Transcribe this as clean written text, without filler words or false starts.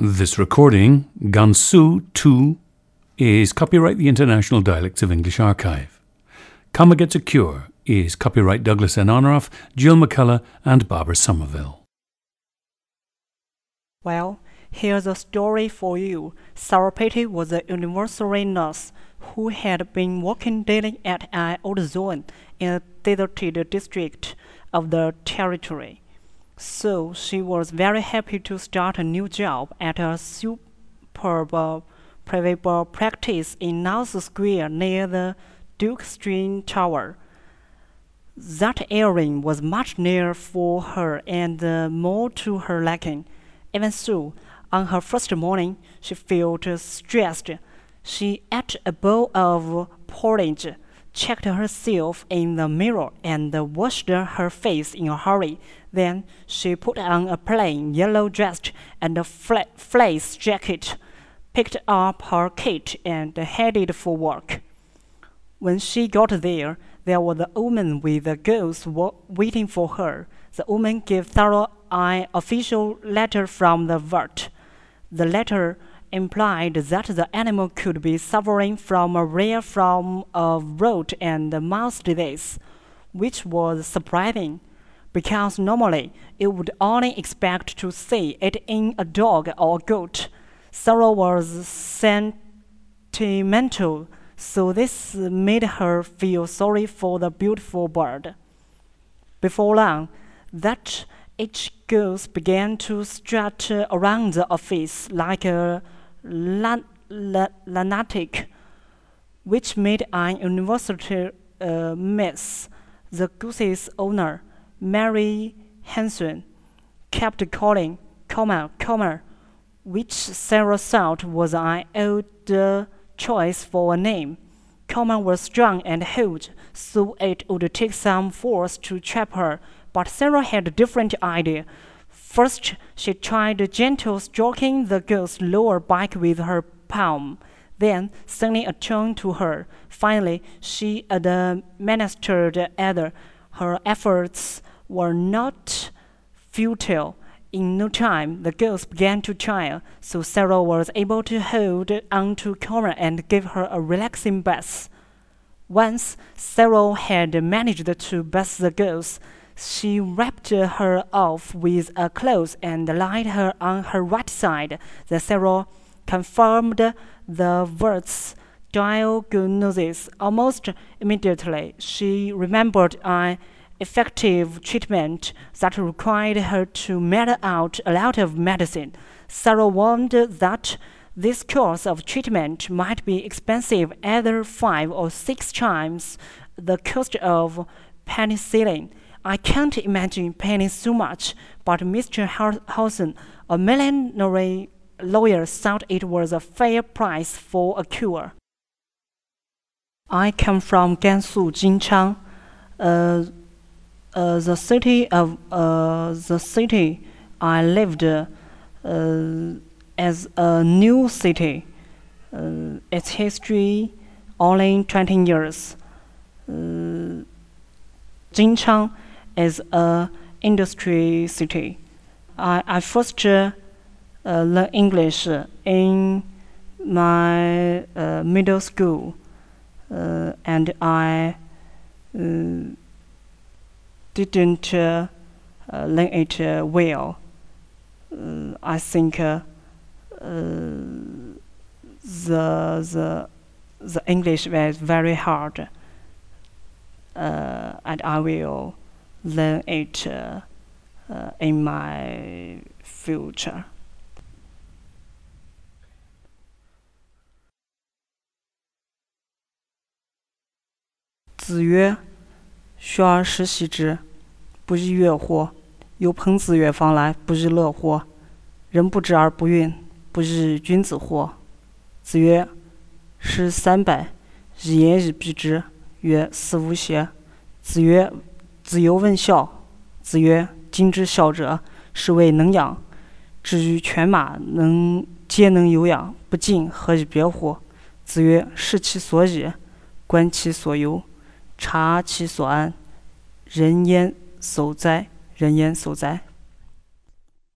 This recording, Gansu 2, is copyright the International Dialects of English Archive. Comma Gets a Cure is copyright Douglas N. Honorath, Jill McCullough, and Barbara Somerville. Well, here's a story for you. Sarapati was a university nurse who had been working daily at an old zone in a deserted district of the territory. So she was very happy to start a new job at a superb private practice in North Square near the Duke Street Tower. That area was much nearer for her and more to her liking. Even so, on her first morning, she felt stressed. She ate a bowl of porridge, checked herself in the mirror, and washed her face in a hurry. Then she put on a plain yellow dress and a flace jacket, picked up her kit, and headed for work. When she got there was a woman with the girls waiting for her. The woman gave Thorough an official letter from the vet. The letter implied that the animal could be suffering from a rare form of road and mouse disease, which was surprising, because normally you would only expect to see it in a dog or a goat. Thorough was sentimental, so this made her feel sorry for the beautiful bird. Before long, that each girl began to strut around the office like a lunatic, which made an university mess. The goose's owner, Mary Hanson, kept calling, "Comma," which Sarah thought was an odd choice for a name. Comma was strong and huge, so it would take some force to trap her. But Sarah had a different idea. First, she tried gentle stroking the girl's lower back with her palm, then singing a tune to her. Finally, she administered either. Her efforts were not futile. In no time, the girls began to tire, so Sarah was able to hold onto Cora and give her a relaxing bath. Once Sarah had managed to bath the girls, she wrapped her off with a cloth and laid her on her right side. Then Sarah confirmed the vet's diagnosis. Almost immediately, she remembered an effective treatment that required her to measure out a lot of medicine. Sarah warned that this course of treatment might be expensive, either 5 or 6 times the cost of penicillin. I can't imagine paying so much, but Mr. Hausen, a millionaire lawyer, thought it was a fair price for a cure. I come from Gansu, Jinchang. The city I lived as a new city. Its history only 20 years. Jinchang is an industry city. I first learned English in my middle school, and I didn't learn it well. I think the English was very hard, and I will learn it in my future. 子曰：“学而时习之，不亦乐乎？有朋自远方来，不亦乐乎？人不知而不愠，不亦君子乎？”子曰：“诗300，一言以蔽之，曰：斯无邪。”子曰：“子游问孝。”子曰：“今之孝者，是谓能养。至于犬马，皆能有养，不敬，何以别乎？”子曰：“视其所以，观其所由，察其所安，人焉廋哉？人焉廋哉？”